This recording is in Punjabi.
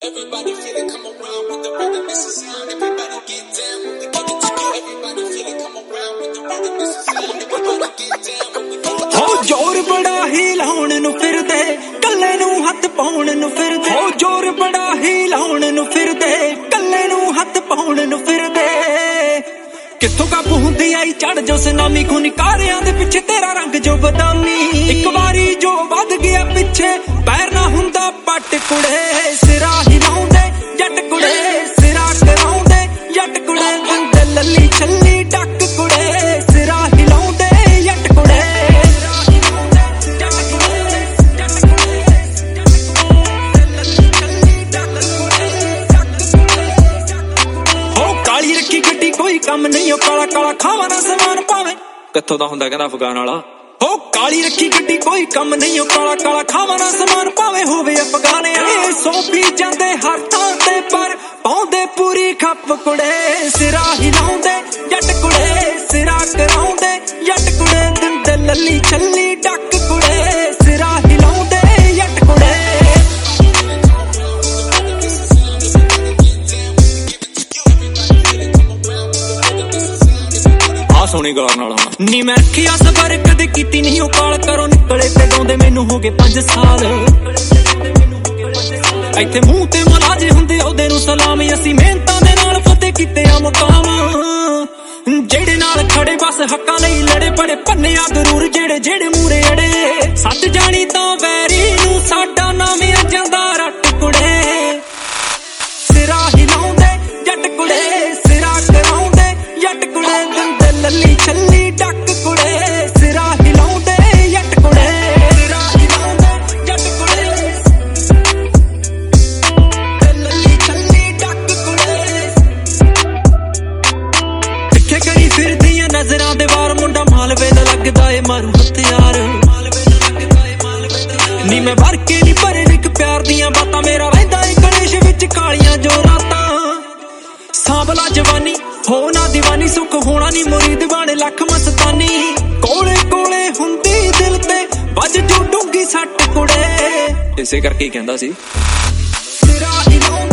Everybody feel it, come around with the rhythm, it's a sound. Everybody get down when we give it to you. Everybody feel it, come around with the rhythm, it's a sound. Everybody get down when we give it to you. ਹੋ ਜ਼ੋਰ ਬੜਾ ਹੀ ਲਾਉਣ ਨੂੰ ਫਿਰਦੇ, ਕੱਲੇ ਨੂੰ ਹੱਥ ਪਾਉਣ ਨੂੰ ਫਿਰਦੇ। ਹੋ ਜ਼ੋਰ ਬੜਾ ਹੀ ਲਾਉਣ ਨੂੰ ਫਿਰਦੇ, ਕੱਲੇ ਨੂੰ ਹੱਥ ਪਾਉਣ ਨੂੰ ਫਿਰਦੇ। ਕਿੱਥੋਂ ਕਾਬੂ ਹੁੰਦੀ ਆਈ ਚੜ ਜੋ ਸੁਨਾਮੀ, ਖੁਨਕਾਰਿਆਂ ਦੇ ਪਿੱਛੇ ਤੇਰਾ ਰੰਗ ਜੋ ਬਦਾਮੀ। ਇੱਕ ਵਾਰੀ ਜੋ ਵੱਧ ਗਿਆ ਪਿੱਛੇ ਪੈਰ ਨਾ ਹੁੰਦਾ ਪੱਟ ਕੁੜੇ। ਸਿਰਾ ਹਿਲਾਉਂਦੇ ਜੱਟ ਕੁੜੇ, ਸਿਰਾ ਕਰਾਉਂਦੇ ਜੱਟ ਕੁੜੇ। ਬੰਦੇ ਲੱਲੀ ਛੱਲੀ ਡੱਕ ਕੁੜੇ, ਸਿਰਾ ਹਿਲਾਉਂਦੇ ਜੱਟ ਕੁੜੇ। ਹੋ ਕਾਲੀ ਰੱਖੀ ਗੱਡੀ ਕੋਈ ਕੰਮ ਨਹੀਂ, ਉਹ ਕਾਲਾ ਕਾਲਾ ਖਾਵਾ ਨਾ ਸਮਾਨ ਪਾਵੇ। ਕਿੱਥੋਂ ਦਾ ਹੁੰਦਾ ਕਹਿੰਦਾ ਅਫਗਾਨ ਵਾਲਾ। ਹੋ ਕਾਲੀ ਰੱਖੀ ਗੱਡੀ ਕੋਈ ਕੰਮ ਨਹੀਂ, ਉਹ ਕਾਲਾ ਕਾਲਾ ਖਾਵਾ ਨਾ ਸਮਾਨ ਪਾਵੇ। ਹੋਵੇ ਅਫਗਾਨ ਇਹ ਸੌਂਪੀ ਜਾਂਦੇ ਹਰ ਥਾਂ ਤੇ, ਪਰ ਪਾਉਂਦੇ ਪੂਰੀ ਖੱਪ ਕੁੜੇ। ਸਿਰਾ ਹਿਲਾਉਂਦੇ ਜੱਟ ਕੁੜੇ, ਸਿਰਾ ਕਰਾਉਂਦੇ ਜੱਟ ਕੁੜੇ। ਦਿੰਦੇ ਲੱਲੀ ਛੱਲੀ ਡੱਕ ਕੁੜੇ, ਸਿਰਾ ਹਿਲਾਉਂਦੇ ਜੱਟ ਕੁੜੇ। ਸੋਹਣੀ ਗਾਰ ਨਾਲ ਨੀ ਮੈਂ ਰੱਖਿਆ ਸਬਰ ਕਦੇ ਕੀਤੀ ਨਹੀਂ, ਉਹ ਕਾਲ ਕਰੋ ਨਿਕਲੇ ਤੇ ਗਾਉਂਦੇ ਮੈਨੂੰ ਹੋ ਗਏ 5 ਸਾਲ। ਇੱਥੇ ਮੂੰਹ ਤੇ ਮਲਾਜੇ ਹੁੰਦੇ ਉਹਦੇ ਨੂੰ ਸਲਾਮ, ਅਸੀਂ ਮਿਹਨਤਾਂ ਦੇ ਨਾਲ ਫਤਿਹ ਕੀਤੇ ਆ ਮੁਕਾਮ। ਜਿਹੜੇ ਨਾਲ ਖੜੇ ਬਸ ਹੱਕਾਂ ਲਈ ਲੜੇ, ਬੜੇ ਭੰਨਿਆ ਗਰੂਰ ਜਿਹੜੇ ਜਿਹੜੇ ਮੂਰੇ ਅੜੇ। ਸੱਚ ਜਾਣੀ ਤਾਂ ਵੈਰੀ ਨੂੰ ਸਾਡਾ ਨਾਮ ਆ ਜਾਂਦਾ ਰੱਟ ਕੁੜੇ। ਸਿਰਾ ਹਿਲਾਉਂਦੇ ਜੱਟ ਕੁੜੇ, ਸਿਰਾ ਕਰਾਉਂਦੇ ਜੱਟ ਕੁੜੇ। ਦਿੰਦੇ ਲੱਲੀ ਛੱਲੀ ਡੱਕ ਕੁੜੇ, ਸਿਰਾ ਹਿਲਾਉਂਦੇ ਜੱਟ ਕੁੜੇ। ਸਿਰਾ ਹਿਲਾਉਂਦੇ ਜੱਟ ਕੁੜੇ, ਲੱਲੀ ਛੱਲੀ ਡੱਕ ਕੁੜੇ। ਪਿੱਛੇ ਕਰੀ ਫਿਰਦੀਆਂ ਨਜ਼ਰਾਂ ਦੇ ਵਾਰ, ਮੁੰਡਾ ਮਾਲਵੇ ਦਾ ਲੱਗਦਾ ਏ ਮਾਰੂ ਹਥਿਆਰ। ਨੀ ਮੈਂ ਭਰ ਕੇ ਨੀ ਭਰੇ ਇੱਕ ਪਿਆਰ ਦੀਆਂ ਬਾਤਾਂ, ਮੇਰਾ ਰਹਿੰਦਾ ਏ ਗਣੇਸ਼ ਵਿੱਚ ਕਾਲੀਆਂ ਜੋ ਰਾਤਾਂ। ਸਾਂਭਲਾ ਜਵਾਨੀ ਹੋ ਨਾ ਦੀਵਾਨੀ, ਸੁੱਖ ਹੋਣਾ ਨੀ ਮੁਰੀਦ ਬਣ ਲੱਖ ਮਸਤਾਨੀ। ਕੋਲੇ ਕੋਲੇ ਹੁੰਦੀ ਦਿਲ ਤੇ ਵੱਜ ਜੋ ਡੂੰਗੀ ਸੱਟ ਕੁੜੇ। ਇਸੇ ਕਰਕੇ ਹੀ ਕਹਿੰਦਾ ਸੀ ਸਿਰਾ ਹਿਲਾਉਂਦੇ